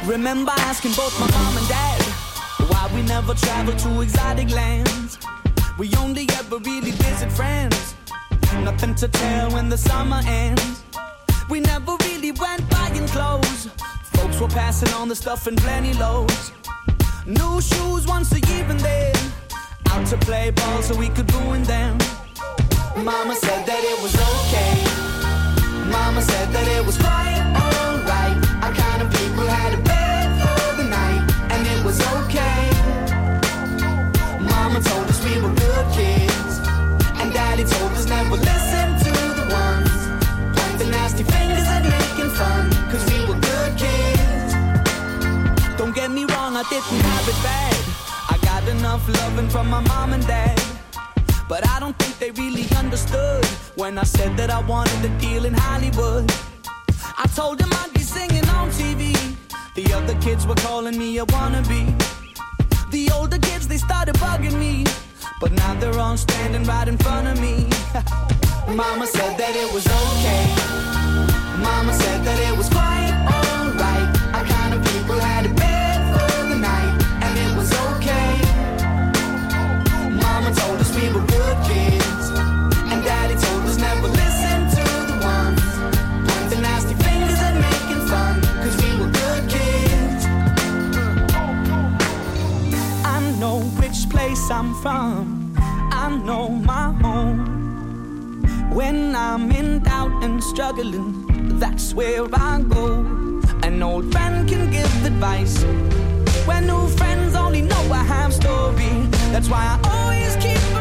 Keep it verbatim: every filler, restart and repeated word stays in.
Remember asking both my mom and dad why we never traveled to exotic lands. We only ever really visit friends. Nothing to tell when the summer ends. We never really went buying clothes. Folks were passing on the stuff in plenty loads. New shoes once a year and then out to play ball so we could ruin them. Mama said that it was okay. Mama said that it was quite alright. Our kind of people had a bed for the night, and it was okay. Mama told us we were good kids, and Daddy told us never listen to the ones pointing nasty fingers and making fun, cause we were good kids. Don't get me wrong, I didn't have it bad. I got enough loving from my mom and dad, but I don't think they really understood when I said that I wanted a deal in Hollywood. I told them I'd be singing on T V. The other kids were calling me a wannabe. The older kids, they started bugging me, but now they're all standing right in front of me. Mama said that it was okay. Mama said that it was quite alright. Our kind of people had a bed for the night, and it was okay. Mama told us we were good kids, and Daddy told us never listen to the ones pointing nasty fingers and making fun, cause we were good kids. I know which place I'm from, I know my home. When I'm in doubt and struggling, that's where I go. An old friend can give advice when new friends only know a half story. That's why I always keep